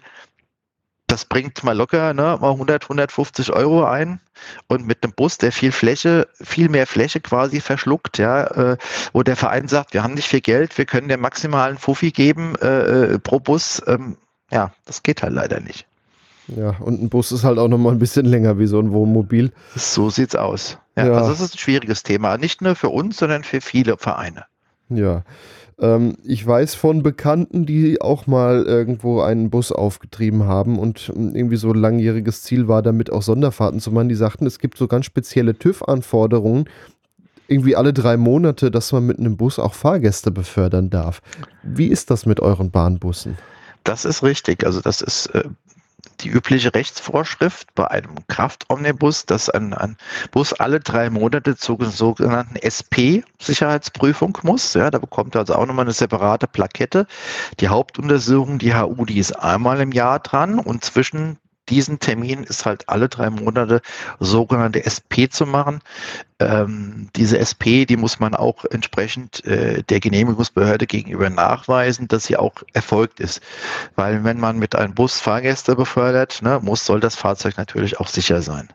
das bringt mal locker ne, mal hundert, hundertfünfzig Euro ein und mit einem Bus, der viel Fläche, viel mehr Fläche quasi verschluckt, ja, äh, wo der Verein sagt, wir haben nicht viel Geld, wir können dir maximalen Fuffi geben äh, pro Bus. Ähm, ja, das geht halt leider nicht. Ja, und ein Bus ist halt auch nochmal ein bisschen länger wie so ein Wohnmobil. So sieht's aus. Ja, Ja. Also das ist ein schwieriges Thema, nicht nur für uns, sondern für viele Vereine. Ja. Ähm, ich weiß von Bekannten, die auch mal irgendwo einen Bus aufgetrieben haben und ähm, irgendwie so ein langjähriges Ziel war, damit auch Sonderfahrten zu machen. Die sagten, es gibt so ganz spezielle TÜV-Anforderungen, irgendwie alle drei Monate, dass man mit einem Bus auch Fahrgäste befördern darf. Wie ist das mit euren Bahnbussen? Das ist richtig. Also das ist äh, die übliche Rechtsvorschrift bei einem Kraftomnibus, dass ein, ein Bus alle drei Monate zur sogenannten S P-Sicherheitsprüfung muss. Ja, da bekommt er also auch nochmal eine separate Plakette. Die Hauptuntersuchung, die H U, die ist einmal im Jahr dran und zwischen diesen Termin ist halt alle drei Monate sogenannte S P zu machen. Ähm, diese S P, die muss man auch entsprechend äh, der Genehmigungsbehörde gegenüber nachweisen, dass sie auch erfolgt ist. Weil wenn man mit einem Bus Fahrgäste befördert, ne, muss, soll das Fahrzeug natürlich auch sicher sein.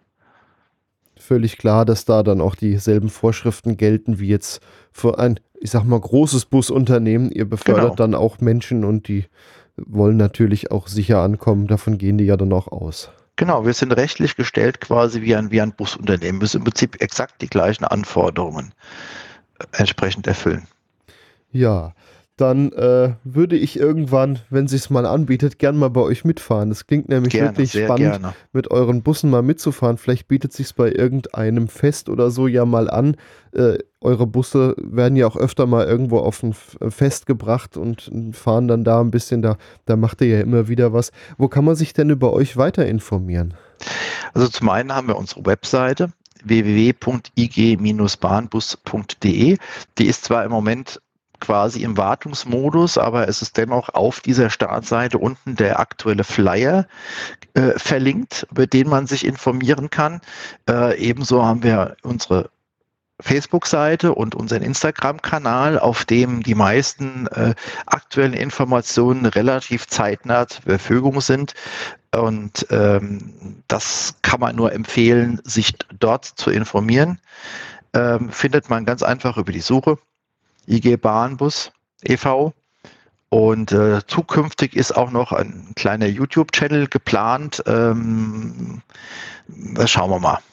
Völlig klar, dass da dann auch dieselben Vorschriften gelten wie jetzt für ein, ich sag mal, großes Busunternehmen. Ihr befördert Genau. dann auch Menschen und die wollen natürlich auch sicher ankommen. Davon gehen die ja dann auch aus. Genau, wir sind rechtlich gestellt quasi wie ein, wie ein Busunternehmen. Wir müssen im Prinzip exakt die gleichen Anforderungen äh, entsprechend erfüllen. Ja, dann äh, würde ich irgendwann, wenn sich's mal anbietet, gern mal bei euch mitfahren. Das klingt nämlich Gerne, wirklich sehr spannend, gerne. mit euren Bussen mal mitzufahren. Vielleicht bietet sich's bei irgendeinem Fest oder so ja mal an. Äh, eure Busse werden ja auch öfter mal irgendwo auf ein F- Fest gebracht und fahren dann da ein bisschen. Da, da macht ihr ja immer wieder was. Wo kann man sich denn über euch weiter informieren? Also zum einen haben wir unsere Webseite w w w punkt i g bahnbus punkt d e. Die ist zwar im Moment quasi im Wartungsmodus, aber es ist dennoch auf dieser Startseite unten der aktuelle Flyer äh, verlinkt, über den man sich informieren kann. Äh, ebenso haben wir unsere Facebook-Seite und unseren Instagram-Kanal, auf dem die meisten äh, aktuellen Informationen relativ zeitnah zur Verfügung sind. Und ähm, das kann man nur empfehlen, sich dort zu informieren. Ähm, findet man ganz einfach über die Suche I G Bahnbus e V. Und äh, zukünftig ist auch noch ein kleiner YouTube-Channel geplant. Ähm, das schauen wir mal.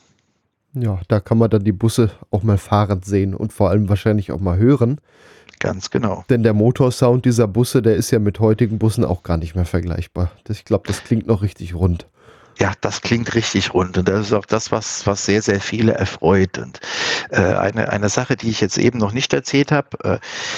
Ja, da kann man dann die Busse auch mal fahrend sehen und vor allem wahrscheinlich auch mal hören. Ganz genau. Denn der Motorsound dieser Busse, der ist ja mit heutigen Bussen auch gar nicht mehr vergleichbar. Das, ich glaube, das klingt noch richtig rund. Ja, das klingt richtig rund und das ist auch das, was, was sehr, sehr viele erfreut. Und äh, eine, eine Sache, die ich jetzt eben noch nicht erzählt habe, äh,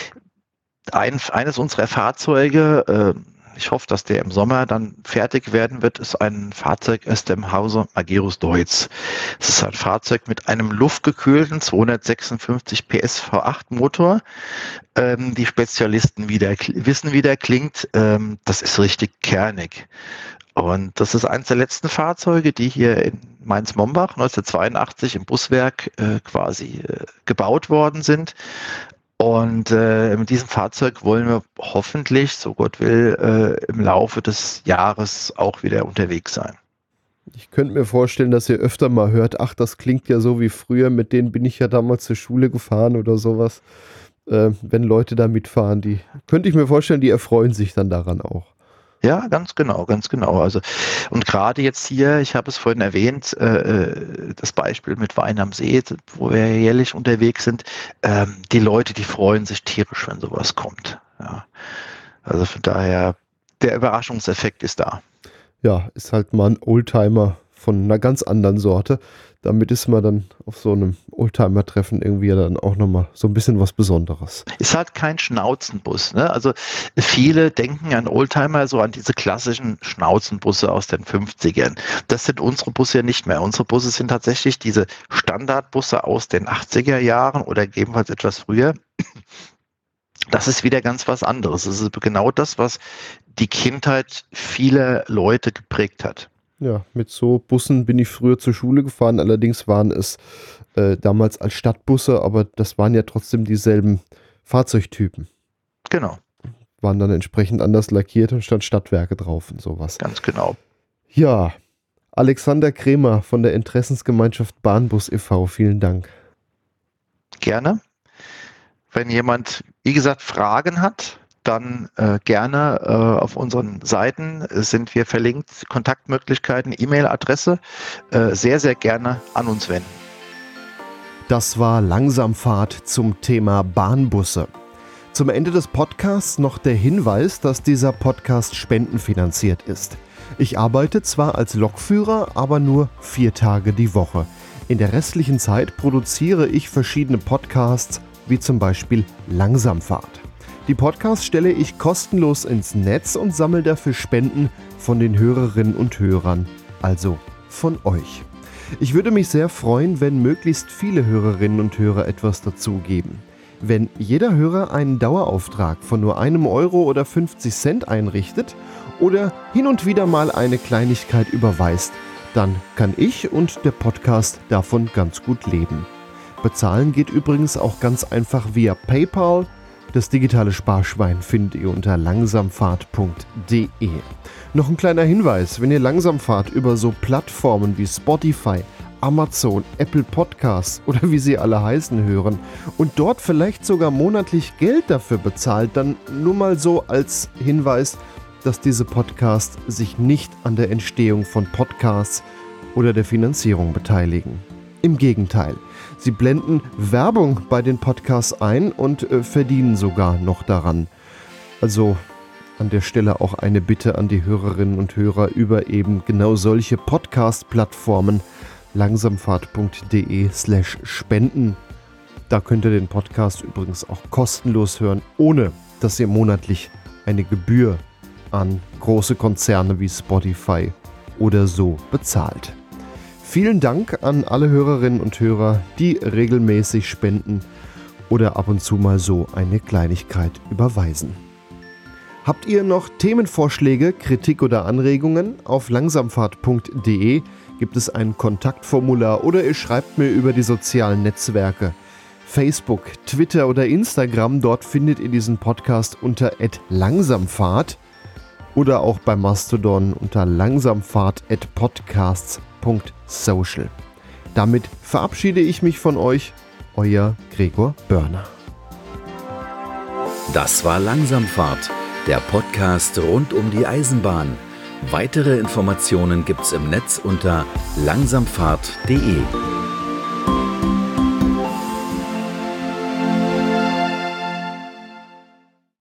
ein, eines unserer Fahrzeuge, äh, ich hoffe, dass der im Sommer dann fertig werden wird, ist ein Fahrzeug aus dem Hause Magirus Deutz. Es ist ein Fahrzeug mit einem luftgekühlten zweihundertsechsundfünfzig P S V acht Motor. Ähm, die Spezialisten wie der, wissen, wie der klingt. Ähm, das ist richtig kernig. Und das ist eines der letzten Fahrzeuge, die hier in Mainz-Mombach neunzehnhundertzweiundachtzig im Buswerk äh, quasi äh, gebaut worden sind. Und äh, mit diesem Fahrzeug wollen wir hoffentlich, so Gott will, äh, im Laufe des Jahres auch wieder unterwegs sein. Ich könnte mir vorstellen, dass ihr öfter mal hört, ach, das klingt ja so wie früher, mit denen bin ich ja damals zur Schule gefahren oder sowas. Äh, wenn Leute da mitfahren, die könnte ich mir vorstellen, die erfreuen sich dann daran auch. Ja, ganz genau, ganz genau. Also und gerade jetzt hier, ich habe es vorhin erwähnt, äh, das Beispiel mit Wein am See, wo wir jährlich unterwegs sind, ähm, die Leute, die freuen sich tierisch, wenn sowas kommt. Ja. Also von daher, der Überraschungseffekt ist da. Ja, ist halt mal ein Oldtimer von einer ganz anderen Sorte. Damit ist man dann auf so einem Oldtimer-Treffen irgendwie dann auch nochmal so ein bisschen was Besonderes. Ist halt kein Schnauzenbus. Ne? Also viele denken an Oldtimer so an diese klassischen Schnauzenbusse aus den fünfzigern. Das sind unsere Busse ja nicht mehr. Unsere Busse sind tatsächlich diese Standardbusse aus den achtziger Jahren oder gegebenenfalls etwas früher. Das ist wieder ganz was anderes. Das ist genau das, was die Kindheit vieler Leute geprägt hat. Ja, mit so Bussen bin ich früher zur Schule gefahren. Allerdings waren es äh, damals als Stadtbusse, aber das waren ja trotzdem dieselben Fahrzeugtypen. Genau. Waren dann entsprechend anders lackiert und stand Stadtwerke drauf und sowas. Ganz genau. Ja, Alexander Krämer von der Interessensgemeinschaft Bahnbus e V, vielen Dank. Gerne. Wenn jemand, wie gesagt, Fragen hat, dann äh, gerne äh, auf unseren Seiten sind wir verlinkt, Kontaktmöglichkeiten, E-Mail-Adresse, äh, sehr, sehr gerne an uns wenden. Das war Langsamfahrt zum Thema Bahnbusse. Zum Ende des Podcasts noch der Hinweis, dass dieser Podcast spendenfinanziert ist. Ich arbeite zwar als Lokführer, aber nur vier Tage die Woche. In der restlichen Zeit produziere ich verschiedene Podcasts, wie zum Beispiel Langsamfahrt. Die Podcasts stelle ich kostenlos ins Netz und sammle dafür Spenden von den Hörerinnen und Hörern, also von euch. Ich würde mich sehr freuen, wenn möglichst viele Hörerinnen und Hörer etwas dazugeben. Wenn jeder Hörer einen Dauerauftrag von nur einem Euro oder fünfzig Cent einrichtet oder hin und wieder mal eine Kleinigkeit überweist, dann kann ich und der Podcast davon ganz gut leben. Bezahlen geht übrigens auch ganz einfach via PayPal. Das digitale Sparschwein findet ihr unter langsamfahrt punkt de. Noch ein kleiner Hinweis, wenn ihr Langsamfahrt über so Plattformen wie Spotify, Amazon, Apple Podcasts oder wie sie alle heißen hören und dort vielleicht sogar monatlich Geld dafür bezahlt, dann nur mal so als Hinweis, dass diese Podcasts sich nicht an der Entstehung von Podcasts oder der Finanzierung beteiligen. Im Gegenteil, sie blenden Werbung bei den Podcasts ein und äh, verdienen sogar noch daran. Also an der Stelle auch eine Bitte an die Hörerinnen und Hörer über eben genau solche Podcast-Plattformen langsamfahrt punkt de slash spenden. Da könnt ihr den Podcast übrigens auch kostenlos hören, ohne dass ihr monatlich eine Gebühr an große Konzerne wie Spotify oder so bezahlt. Vielen Dank an alle Hörerinnen und Hörer, die regelmäßig spenden oder ab und zu mal so eine Kleinigkeit überweisen. Habt ihr noch Themenvorschläge, Kritik oder Anregungen? Auf langsamfahrt punkt de gibt es ein Kontaktformular oder ihr schreibt mir über die sozialen Netzwerke. Facebook, Twitter oder Instagram, dort findet ihr diesen Podcast unter at langsamfahrt oder auch bei Mastodon unter langsamfahrt at podcasts punkt social. Damit verabschiede ich mich von euch, euer Gregor Börner. Das war Langsamfahrt, der Podcast rund um die Eisenbahn. Weitere Informationen gibt's im Netz unter langsamfahrt punkt de.